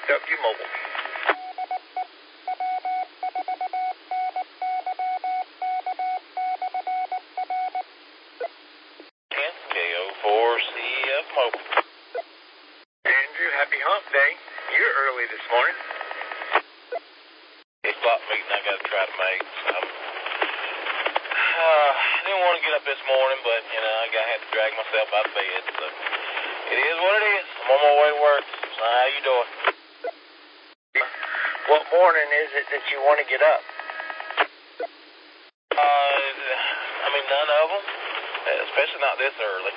BMW Mobile. KO4CF Mobile. Andrew, happy hump day. You're early this morning. 8 o'clock meeting I got to try to make. I didn't want to get up this morning, but, I had to drag myself out of bed. So it is what it is. I'm on my way to work. So how you doing? What morning is it that you want to get up? None of them. Especially not this early.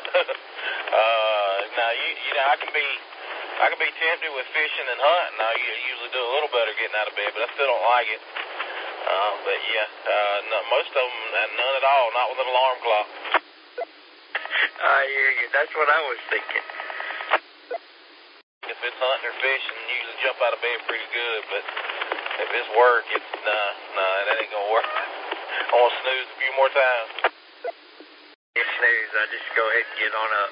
Now, I can be tempted with fishing and hunting. I usually do a little better getting out of bed, but I still don't like it. No, most of them, none at all, not with an alarm clock. I hear you. That's what I was thinking. If it's hunting or fishing, I usually jump out of bed pretty good, but if it's work, that ain't gonna work. I want to snooze a few more times. You snooze, I just go ahead and get on up.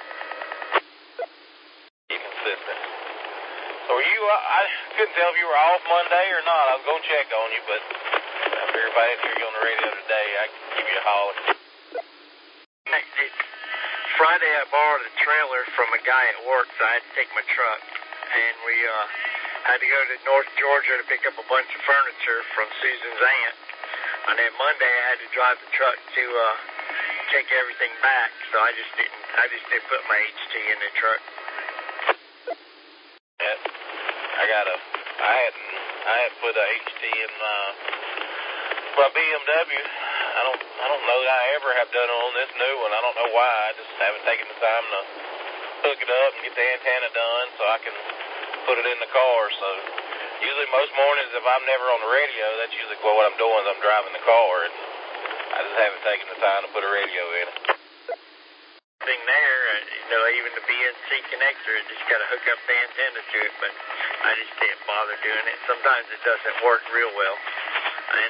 Be consistent. So I couldn't tell if you were off Monday or not. I was going to check on you, but I figured if I didn't hear you on the radio today, I could give you a holler. Friday I borrowed a trailer from a guy at work, so I had to take my truck. And we had to go to North Georgia to pick up a bunch of furniture from Susan's aunt. And then Monday I had to drive the truck to take everything back, so I just didn't put my HT in the truck. Yeah, I had put a HT in my BMW. I don't know that I ever have done it on this new one. I don't know why. I just haven't taken the time to hook it up and get the antenna done so I can put it in the car. So usually most mornings, if I'm never on the radio, that's usually what I'm doing is I'm driving the car, and I just haven't taken the time to put a radio in it. Thing there, even the BNC connector, it just got to hook up the antenna to it, but I just didn't bother doing it. Sometimes it doesn't work real well. And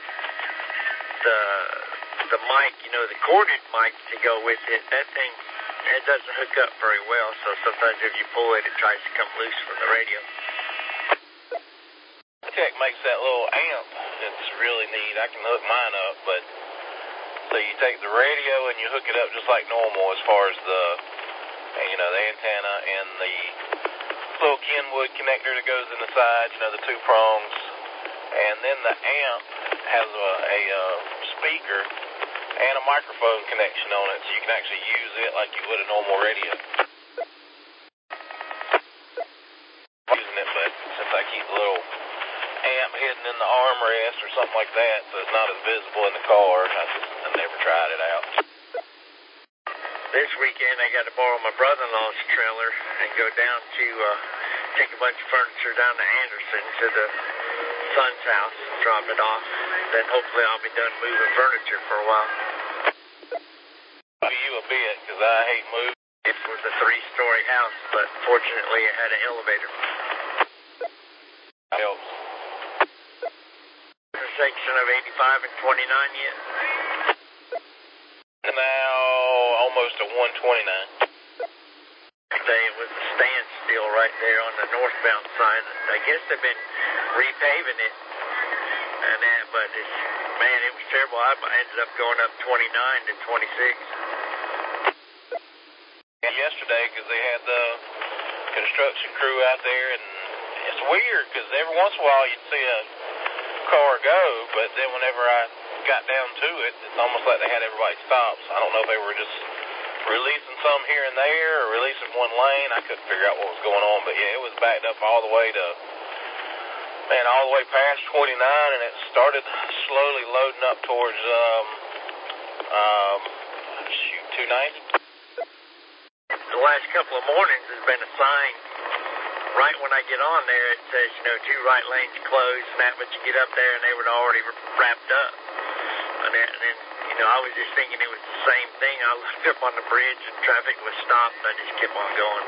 the mic, the corded mic to go with it, that thing, it doesn't hook up very well, so sometimes if you pull it, it tries to come loose from the radio. Tech makes that little amp. It's really neat. I can hook mine up, but so you take the radio and you hook it up just like normal as far as the antenna and the little Kenwood connector that goes in the side, the 2 prongs, and then the amp has a speaker and a microphone connection on it, so you can actually use it like you would a normal radio. Using it, but since I keep the little amp hidden in the armrest or something like that, so it's not as visible in the car, I never tried it out. This weekend I got to borrow my brother-in-law's trailer and go down to take a bunch of furniture down to Anderson to the son's house and drop it off. Then hopefully I'll be done moving furniture for a while. You a bit, because I hate moving. It was a 3-story house, but fortunately it had an elevator. Helps. Intersection of 85 and 29 yet? Now almost a 129. It was a standstill right there on the northbound side. I guess they've been repaving it and that, but it was terrible. I ended up going up 29 to 26. Yesterday, because they had the construction crew out there, and it's weird because every once in a while you'd see a car go, but then whenever I got down to it, it's almost like they had everybody stop. So I don't know if they were just releasing some here and there or releasing one lane. I couldn't figure out what was going on, but yeah, it was backed up all the way past 29, and it started slowly loading up towards 290. The last couple of mornings has been a sign. Right when I get on there, it says, 2 right lanes closed, and that, but you get up there and they were already wrapped up. And then, I was just thinking it was the same thing. I looked up on the bridge and traffic was stopped, and I just kept on going.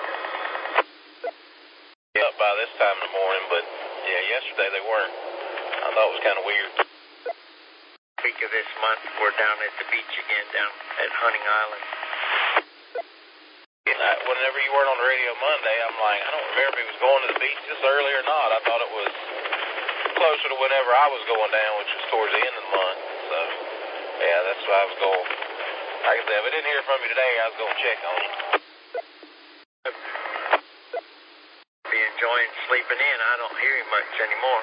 Up by this time in the morning, but yeah, yesterday they weren't. I thought it was kind of weird. Week of this month, we're down at the beach again, down at Hunting Island. I whenever you weren't on the radio Monday, I'm like, I don't remember if he was going to the beach this early or not. I thought it was closer to whenever I was going down, which was towards the end of the month. So, yeah, that's why I was going. Like I said, if I didn't hear from you today, I was going to check on you. Be enjoying sleeping in. I don't hear him much anymore.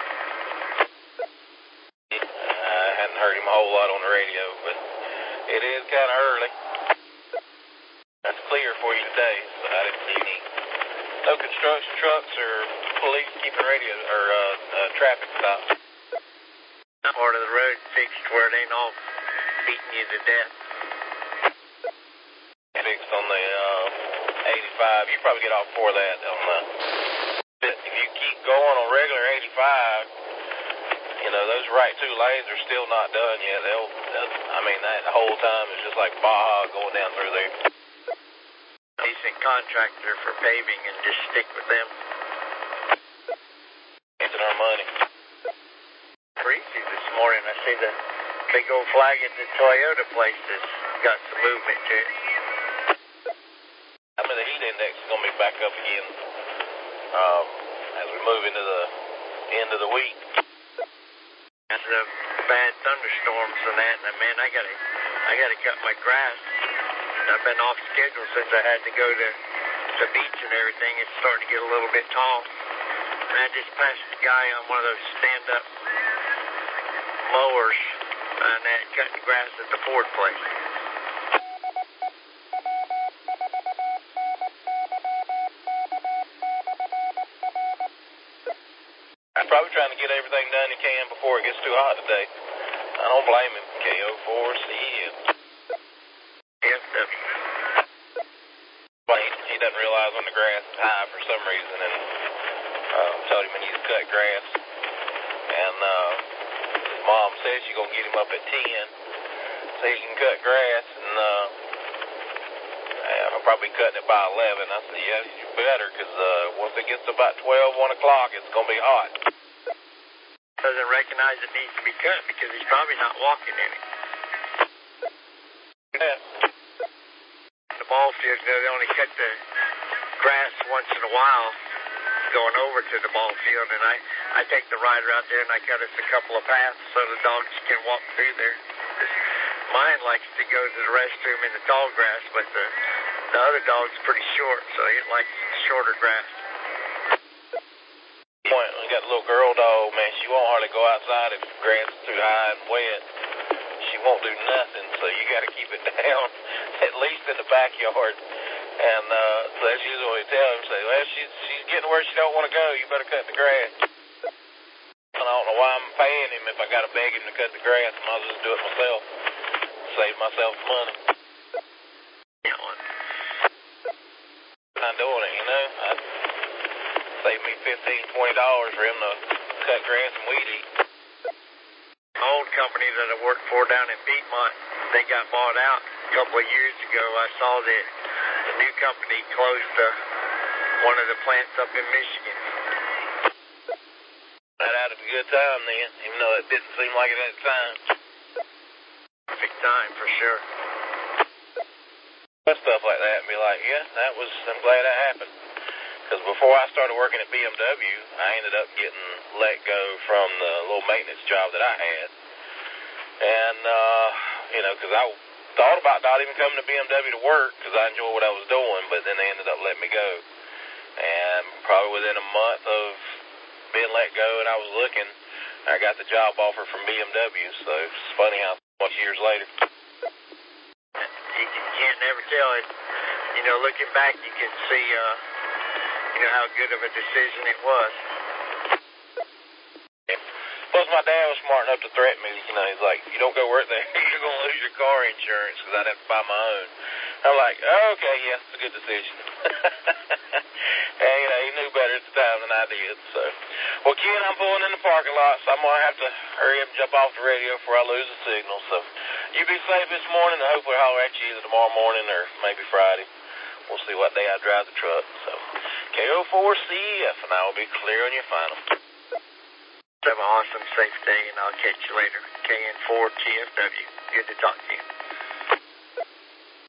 I hadn't heard him a whole lot on the radio, but it is kind of early. That's clear for you today, so I didn't see any. No construction trucks or police keeping radio or traffic stops. Part of the road fixed where it ain't all beating you to death. Fixed on the 85. You probably get off before that on the. But if you keep going on regular 85, you know those right two lanes are still not done yet. I mean that whole time is just like Baja going down through there. Decent contractor for paving and just stick with them. Getting our money. Breezy this morning. I see the big old flag at the Toyota place that's got some movement to it. I mean the heat index is going to be back up again as we move into the end of the week. That's the bad thunderstorms and that, and man, I gotta cut my grass. I've been off schedule since I had to go to the beach and everything. It's starting to get a little bit tall. And I just passed a guy on one of those stand-up mowers and that cutting grass at the Ford place. I'm probably trying to get everything done he can before it gets too hot today. I don't blame him. KO4CF. FW. He doesn't realize when the grass is high for some reason, and told him he needs to cut grass. And his mom said she's going to get him up at 10 so he can cut grass, and I'll probably be cutting it by 11. I said, yeah, you better, because once it gets to about 12, 1 o'clock, it's going to be hot. Doesn't recognize it needs to be cut because he's probably not walking in it. Yeah. The ball field, they only cut the grass once in a while going over to the ball field, and I take the rider out there and I cut us a couple of paths so the dogs can walk through there. Mine likes to go to the restroom in the tall grass, but the other dog's pretty short, so he likes shorter grass. We got a little girl dog, man. She won't hardly go outside if the grass is too high and wet. She won't do nothing, so you got to keep it down, at least in the backyard. And so that's usually what we tell him. Say, well, she's getting where she don't want to go. You better cut the grass. And I don't know why I'm paying him if I got to beg him to cut the grass. I might as well just do it myself. Save myself money. I'm doing it, you know. I'd save me $15, $20 for him to cut grass and weed eat. My old company that I worked for down in Piedmont, they got bought out a couple of years ago. I saw that the new company closed one of the plants up in Michigan. That had a good time then, even though it didn't seem like it at the time. Perfect time for sure. Stuff like that and be like, yeah, I'm glad that happened. Because before I started working at BMW, I ended up getting let go from the little maintenance job that I had. And, because I thought about not even coming to BMW to work because I enjoyed what I was doing, but then they ended up letting me go. And probably within a month of being let go and I was looking, I got the job offer from BMW. So it's funny how much years later. You can't never tell it. Looking back, you can see, how good of a decision it was. Plus, my dad was smart enough to threaten me. He's like, if you don't go work there, you're going to lose your car insurance because I'd have to buy my own. I'm like, oh, okay, yeah, it's a good decision. And, he knew better at the time than I did. So, well, Ken, I'm pulling in the parking lot, so I'm going to have to hurry up and jump off the radio before I lose the signal. So, you be safe this morning, and hopefully I'll holler at you either tomorrow morning or maybe Friday. We'll see what day I drive the truck. So, KO4CF, and I will be clear on your final. Have an awesome, safe day, and I'll catch you later. KN4TFW. Good to talk to you.